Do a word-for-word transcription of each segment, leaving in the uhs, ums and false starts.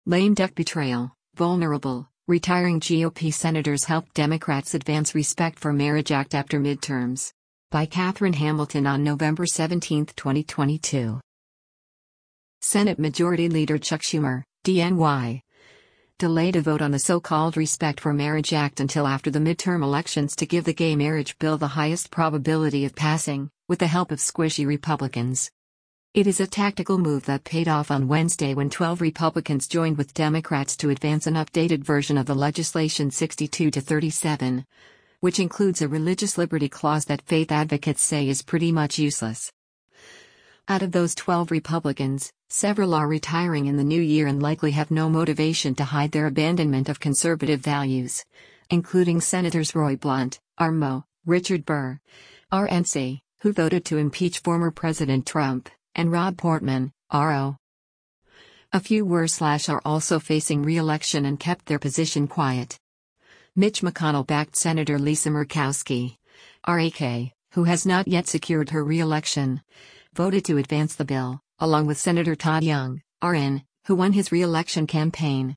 Lame duck betrayal, vulnerable, retiring G O P senators helped Democrats advance Respect for Marriage Act after midterms. By Catherine Hamilton on November seventeenth, twenty twenty-two. Senate Majority Leader Chuck Schumer, D N Y, delayed a vote on the so-called Respect for Marriage Act until after the midterm elections to give the gay marriage bill the highest probability of passing, with the help of squishy Republicans. It is a tactical move that paid off on Wednesday when twelve Republicans joined with Democrats to advance an updated version of the legislation sixty-two to thirty-seven, which includes a religious liberty clause that faith advocates say is pretty much useless. Out of those twelve Republicans, several are retiring in the new year and likely have no motivation to hide their abandonment of conservative values, including Senators Roy Blunt, R M O, Richard Burr, R N C, who voted to impeach former President Trump, and Rob Portman, R O. A few were slash are also facing re-election and kept their position quiet. Mitch McConnell-backed Senator Lisa Murkowski, R A K, who has not yet secured her re-election, voted to advance the bill, along with Senator Todd Young, R N, who won his re-election campaign.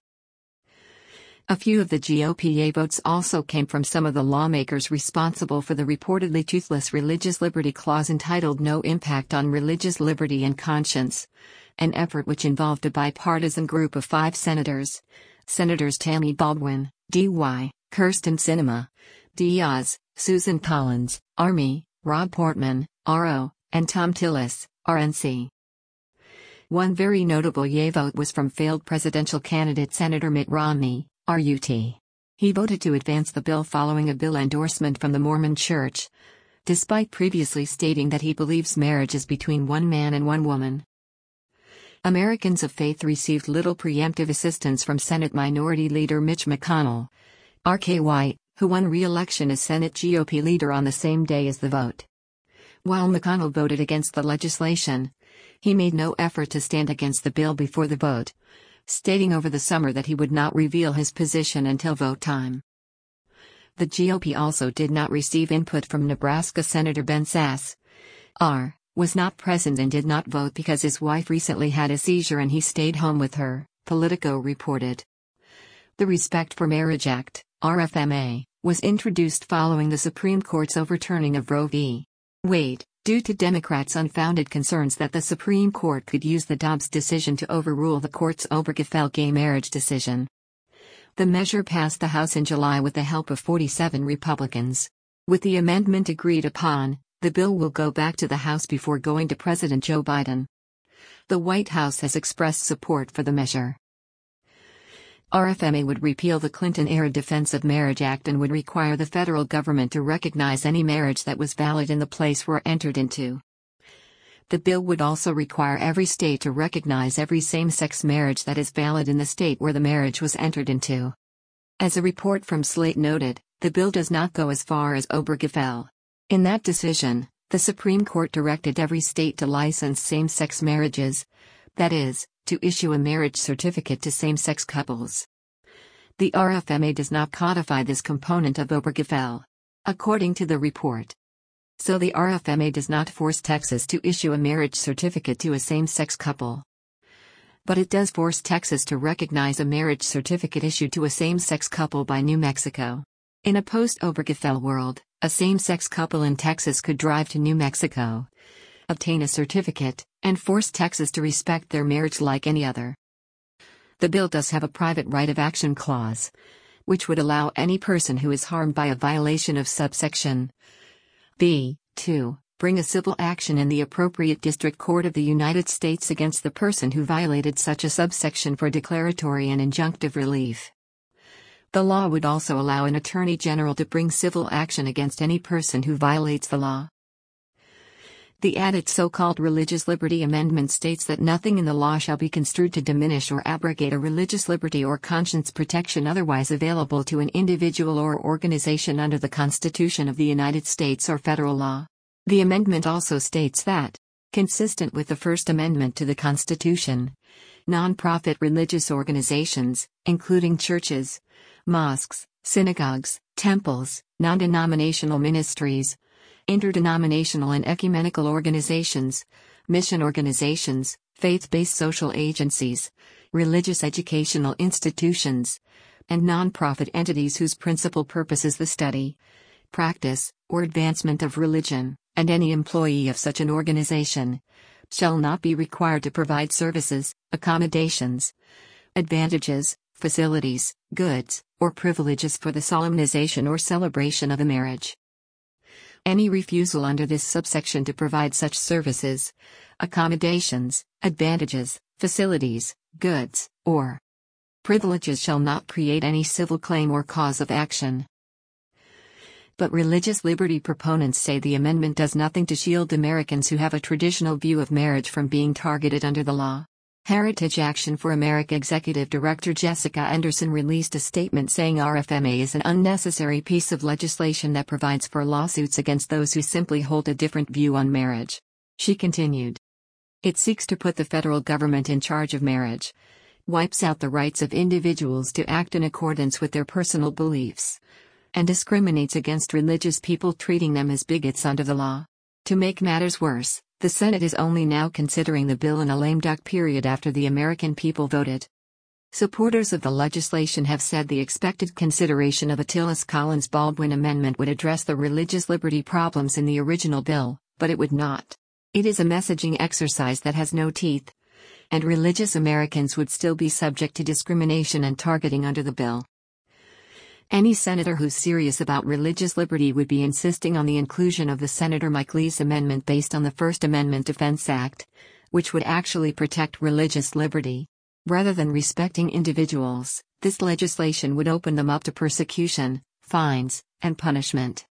A few of the G O P yay votes also came from some of the lawmakers responsible for the reportedly toothless religious liberty clause entitled No Impact on Religious Liberty and Conscience, an effort which involved a bipartisan group of five senators, Senators Tammy Baldwin, D Y, Kyrsten Sinema, Diaz, Susan Collins, R M I, Rob Portman, R O, and Thom Tillis, R N C. One very notable yay vote was from failed presidential candidate Senator Mitt Romney, R U T. He voted to advance the bill following a bill endorsement from the Mormon Church, despite previously stating that he believes marriage is between one man and one woman. Americans of faith received little preemptive assistance from Senate Minority Leader Mitch McConnell, R K Y, who won re-election as Senate G O P leader on the same day as the vote. While McConnell voted against the legislation, he made no effort to stand against the bill before the vote, stating over the summer that he would not reveal his position until vote time. The G O P also did not receive input from Nebraska Senator Ben Sasse, R, was not present and did not vote because his wife recently had a seizure and he stayed home with her, Politico reported. The Respect for Marriage Act, R F M A, was introduced following the Supreme Court's overturning of Roe v. Wade, due to Democrats' unfounded concerns that the Supreme Court could use the Dobbs decision to overrule the court's Obergefell gay marriage decision. The measure passed the House in July with the help of forty-seven Republicans. With the amendment agreed upon, the bill will go back to the House before going to President Joe Biden. The White House has expressed support for the measure. R F M A would repeal the Clinton-era Defense of Marriage Act and would require the federal government to recognize any marriage that was valid in the place where entered into. The bill would also require every state to recognize every same-sex marriage that is valid in the state where the marriage was entered into. As a report from Slate noted, the bill does not go as far as Obergefell. In that decision, the Supreme Court directed every state to license same-sex marriages, that is, to issue a marriage certificate to same-sex couples. The R F M A does not codify this component of Obergefell, according to the report. So the R F M A does not force Texas to issue a marriage certificate to a same-sex couple. But it does force Texas to recognize a marriage certificate issued to a same-sex couple by New Mexico. In a post-Obergefell world, a same-sex couple in Texas could drive to New Mexico, obtain a certificate, and force Texas to respect their marriage like any other. The bill does have a private right of action clause, which would allow any person who is harmed by a violation of subsection B to bring a civil action in the appropriate district court of the United States against the person who violated such a subsection for declaratory and injunctive relief. The law would also allow an attorney general to bring civil action against any person who violates the law. The added so-called Religious Liberty Amendment states that nothing in the law shall be construed to diminish or abrogate a religious liberty or conscience protection otherwise available to an individual or organization under the Constitution of the United States or federal law. The amendment also states that, consistent with the First Amendment to the Constitution, non-profit religious organizations, including churches, mosques, synagogues, temples, non-denominational ministries, interdenominational and ecumenical organizations, mission organizations, faith-based social agencies, religious educational institutions, and nonprofit entities whose principal purpose is the study, practice, or advancement of religion, and any employee of such an organization shall not be required to provide services, accommodations, advantages, facilities, goods, or privileges for the solemnization or celebration of a marriage. Any refusal under this subsection to provide such services, accommodations, advantages, facilities, goods, or privileges shall not create any civil claim or cause of action. But religious liberty proponents say the amendment does nothing to shield Americans who have a traditional view of marriage from being targeted under the law. Heritage Action for America Executive Director Jessica Anderson released a statement saying R F M A is an unnecessary piece of legislation that provides for lawsuits against those who simply hold a different view on marriage. She continued, "It seeks to put the federal government in charge of marriage, wipes out the rights of individuals to act in accordance with their personal beliefs, and discriminates against religious people, treating them as bigots under the law. To make matters worse, the Senate is only now considering the bill in a lame duck period after the American people voted." Supporters of the legislation have said the expected consideration of a Tillis Collins Baldwin amendment would address the religious liberty problems in the original bill, but it would not. It is a messaging exercise that has no teeth, and religious Americans would still be subject to discrimination and targeting under the bill. Any senator who's serious about religious liberty would be insisting on the inclusion of the Senator Mike Lee's amendment based on the First Amendment Defense Act, which would actually protect religious liberty. Rather than respecting individuals, this legislation would open them up to persecution, fines, and punishment.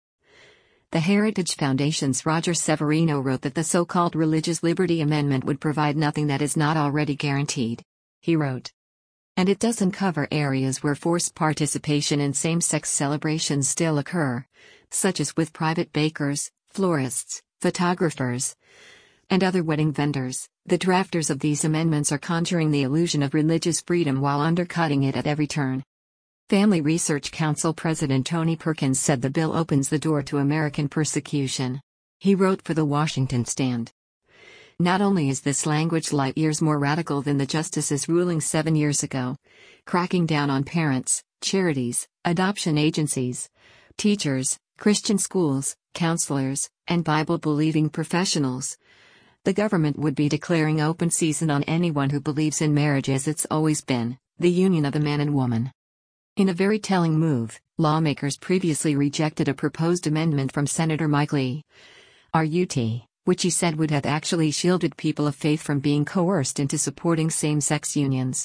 The Heritage Foundation's Roger Severino wrote that the so-called Religious Liberty Amendment would provide nothing that is not already guaranteed. He wrote, "And it doesn't cover areas where forced participation in same-sex celebrations still occur, such as with private bakers, florists, photographers, and other wedding vendors." The drafters of these amendments are conjuring the illusion of religious freedom while undercutting it at every turn. Family Research Council President Tony Perkins said the bill opens the door to American persecution. He wrote for the Washington Stand, "Not only is this language light years more radical than the justice's ruling seven years ago, cracking down on parents, charities, adoption agencies, teachers, Christian schools, counselors, and Bible-believing professionals. The government would be declaring open season on anyone who believes in marriage as it's always been, the union of a man and woman." In a very telling move, lawmakers previously rejected a proposed amendment from Senator Mike Lee, R U T, which he said would have actually shielded people of faith from being coerced into supporting same-sex unions.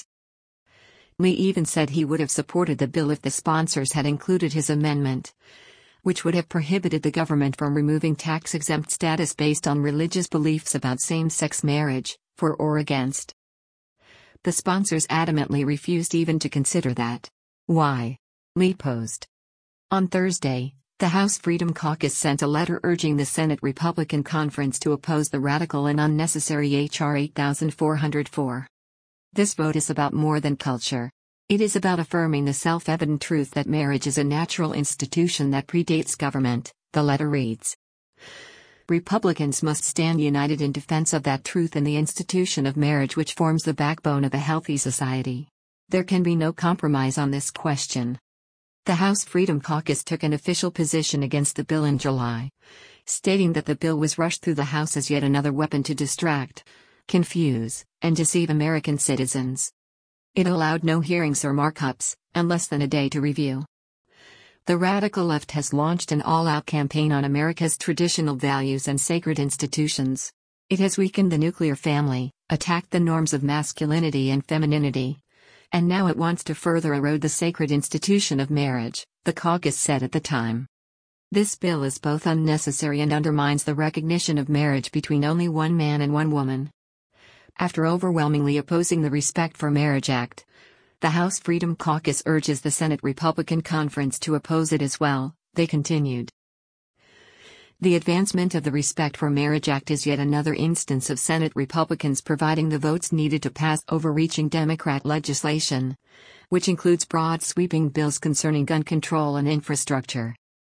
Lee even said he would have supported the bill if the sponsors had included his amendment, which would have prohibited the government from removing tax-exempt status based on religious beliefs about same-sex marriage, for or against. The sponsors adamantly refused even to consider that. Why? Lee posed. On Thursday, the House Freedom Caucus sent a letter urging the Senate Republican Conference to oppose the radical and unnecessary H R eight thousand four hundred four. This vote is about more than culture. It is about affirming the self-evident truth that marriage is a natural institution that predates government, the letter reads. Republicans must stand united in defense of that truth and the institution of marriage, which forms the backbone of a healthy society. There can be no compromise on this question. The House Freedom Caucus took an official position against the bill in July, stating that the bill was rushed through the House as yet another weapon to distract, confuse, and deceive American citizens. It allowed no hearings or markups, and less than a day to review. The radical left has launched an all-out campaign on America's traditional values and sacred institutions. It has weakened the nuclear family, attacked the norms of masculinity and femininity, and now it wants to further erode the sacred institution of marriage, the caucus said at the time. This bill is both unnecessary and undermines the recognition of marriage between only one man and one woman. After overwhelmingly opposing the Respect for Marriage Act, the House Freedom Caucus urges the Senate Republican Conference to oppose it as well, they continued. The advancement of the Respect for Marriage Act is yet another instance of Senate Republicans providing the votes needed to pass overreaching Democrat legislation, which includes broad sweeping bills concerning gun control and infrastructure.